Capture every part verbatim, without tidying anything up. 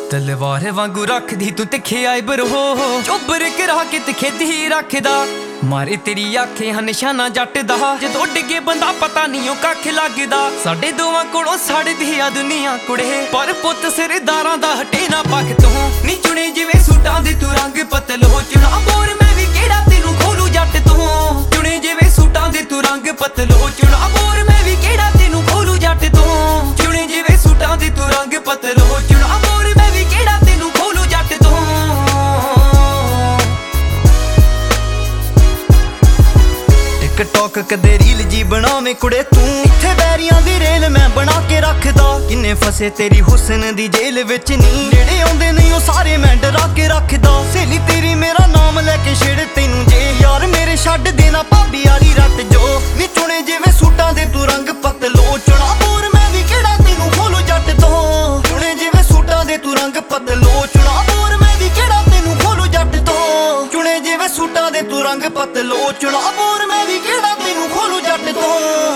ਤਲਵਾਰ ਵਾਂਗੂ ਰੱਖਦੀ ਤੂੰ ਤਿੱਖੇ ਆਈਬਰ ਹੋ ਚੋਬਰ ਕਰਾ ਕੇ ਤਿੱਖੇ ਦੀ ਰੱਖਦਾ ਮਾਰੇ ਤੇਰੀ ਆਖੇ ਹਨ ਨਿਸ਼ਾਨਾ ਜੱਟ ਦਾ ਜਦੋਂ ਡਿੱਗੇ ਬੰਦਾ ਪਤਾ ਨਹੀਂ ਉਹ ਕੱਖ ਲੱਗਦਾ ਸਾਡੇ ਦੋਵਾਂ ਕੋਲੋਂ ਸੜਦੀ ਆ ਦੁਨੀਆ ਕੁੜੇ ਪਰ ਪੁੱਤ ਸਰਦਾਰਾਂ ਦਾ ਹਟੇ ਨਾ ਪੱਖ ਤੋਂ ਨੀ ਚੁਣੇ ਜਿਵੇਂ ਸੂਟਾਂ ਦੇ ਤੂੰ ਰੰਗ ਪਤਲੋ ਚੁਣਾ ਬੋਰ ਮੈਂ ਵੀ ਕਿਹੜਾ ਤੈਨੂੰ ਖੋਲੂ ਜੱਟ ਤੋਂ ਚੁਣੇ ਜਿਵੇਂ ਸੂਟਾਂ ਦੇ ਤੂੰ ਰੰਗ ਪਤਲੋ ਚੁਣਾ ਬੋਰ ਮੈਂ ਵੀ ਕਿਹੜਾ ਤੈਨੂੰ ਖੋਲੂ ਜੱਟ ਤੋਂ ਚੁਣੇ ਜਿਵੇਂ ਸੂਟਾਂ ਦੇ ਤੂੰ ਰੰਗ ਪਤਲੋ ਚੁਣਾ ਬੋਰ ਮੈਂ ਵੀ ਕਿਹੜਾ ਤੈਨੂੰ ਖੋਲੂ ਜੱਟ ਤੋਂ ਟਿਕਟੌਕ ਕਦੇ ਰੀਲ ਜੀ ਬਣਾਵੇਂ ਕੁੜੇ ਤੂੰ ਇੱਥੇ ਬੈਰੀਆਂ ਦੀ ਰੇਲ ਮੈਂ ਬਣਾ ਕੇ ਰੱਖਦਾ ਕਿੰਨੇ ਫਸੇ ਤੇਰੀ ਹੁਸਨ ਦੀ ਜੇਲ੍ਹ ਵਿੱਚ ਨੀ ਨੇੜੇ ਆਉਂਦੇ ਨਹੀਂ ਉਹ ਸਾਰੇ ਮੈਂ ਡਰਾ ਕੇ ਰੱਖਦਾ ਸਹੇਲੀ ਤੇਰੀ ਮੇਰਾ ਨਾਮ ਲੈ ਕੇ ਛੇੜ ਤੈਨੂੰ ਜੇ ਯਾਰ ਮੇਰੇ ਛੱਡ ਦੇਣਾ ਭਾਬੀ ਵਾਲੀ ਰੱਟ ਜੋ ਨੀ ਚੁਣੇ ਜਿਵੇਂ ਸੂਟਾਂ ਦੇ ਤੂੰ ਰੰਗ ਪਤਲੋ ਚੁਣਾ ਬੋਰ ਮੈਂ ਵੀ ਕਿਹੜਾ ਤੈਨੂੰ ਖੋਲੂ ਜੱਟ ਤੋਂ ਚੁਣੇ ਜਿਵੇਂ ਸੂਟਾਂ ਦੇ ਤੂੰ ਰੰਗ ਪਤਲੋ ਚੁਣਾ ਬੋਰ ਮੈਂ ਵੀ ਕਿਹੜਾ ਤੈਨੂੰ ਖੋਲੂ ਜੱਟ ਤੋਂ ਚੁਣੇ ਜਿਵੇਂ ਸੂਟਾਂ ਦੇ ਤੂੰ ਰੰਗ ਪਤਲੋ ਚੁਣਾ ਬੋਰ ਮੈਂ ਵੀ ਕਿਹੜਾ ਤੈਨੂੰ ਖੋਲੂ ਜੱਟ ਤੋਂ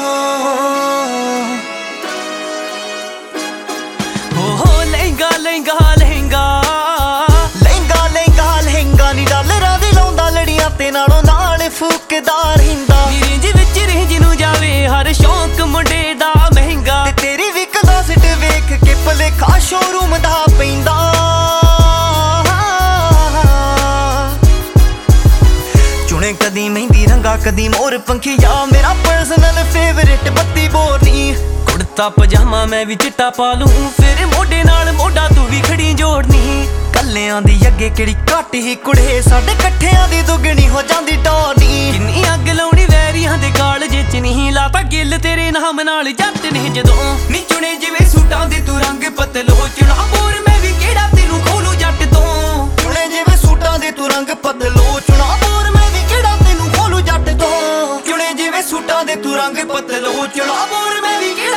ਹੋ ਹੋ ਲਹਿੰਗਾ ਲਹਿੰਗਾ ਲਹਿੰਗਾ ਲਹਿੰਗਾ ਲਹਿੰਗਾ ਲਹਿੰਗਾ ਨੀ ਡਾਲਰਾਂ ਦੇ ਲਾਉਂਦਾ ਲੜੀਆਂ ਤੇ ਨਾਲੋਂ ਨਾਲ ਫੂਕਦਾ ਰਹਿੰਦਾ ਰੇਂਜ ਵਿੱਚ ਰੇਂਜ ਨੂੰ ਜਾਵੇ ਹਰ ਸ਼ੌਂਕ ਮੁੰਡੇ ਦਾ ਮਹਿੰਗਾ ਤੇ ਤੇਰੀ ਵੀ ਕਲਾਸਿਟ ਵੇਖ ਕੇ ਭਲੇਖਾ ਸ਼ੋਰੂਮ ਦਾ ਪੈਂਦਾ ਚੁਣੇ ਕਦੀ ਮਹਿੰਦੀ ਰੰਗਾ ਕਦੀ ਮੋਰ ਪੰਖੀਆ ਮੇਰਾ ਪਰਸਨਲ ਫੇਵਰਿਟ ਬੱਤੀ ਬੋਰਨੀ ਕੁੜਤਾ ਪਜਾਮਾ ਮੈਂ ਵੀ ਚਿੱਟਾ ਪਾ ਲੂੰ ਫਿਰ ਮੋਢੇ ਨਾਲ ਮੋਢਾ ਤੂੰ ਵੀ ਖੜੀ ਜੋੜਨੀ ਕੱਲਿਆਂ ਦੀ ਅੱਗੇ ਕਿਹੜੀ ਘੱਟ ਹੀ ਕੁੜੇ ਸਾਡੇ ਇਕੱਠਿਆਂ ਦੀ ਦੁੱਗਣੀ ਹੋ ਜਾਂਦੀ ਟੋਰਨੀ ਕਿੰਨੀ ਅੱਗ ਲਾਉਣੀ ਵੈਰੀਆਂ ਦੇ ਕਾਲਜੇ ਚ ਨਹੀਂ ਲਾਤਾ ਗਿੱਲ ਤੇਰੇ ਨਾਮ ਨਾਲ ਜੱਟ ਨੇ ਜਦੋਂ ਨੀ ਚੁਣੇ ਜਿਵੇਂ ਸੂਟਾਂ ਦੇ ਤੂੰ ਰੰਗ ਪਤਲੋ ਚੁਣਾ ਬੋਰ ਮੈਂ ਵੀ ਕਿਹੜਾ ਤੈਨੂੰ ਖੋਲੂ ਜੱਟ ਤੋਂ ਚੁਣੇ ਜਿਵੇਂ ਸੂਟਾਂ ਦੇ ਤੂੰ ਰੰਗ ਪਤਲੋ ਚੁਣਾ ਬੋਰ ਮੈਂ ਵੀ ਕਿਹੜਾ ਤੈਨੂੰ ਖੋਲੂ ਜੱਟ ਤੋਂ ਚੁਣੇ ਜਿਵੇਂ ਸੂਟਾਂ ਦੇ ਤੂੰ ਰੰਗ ਪਤਲੋ ਚੁਣਾ ਬੋਰ ਮੈਂ ਵੀ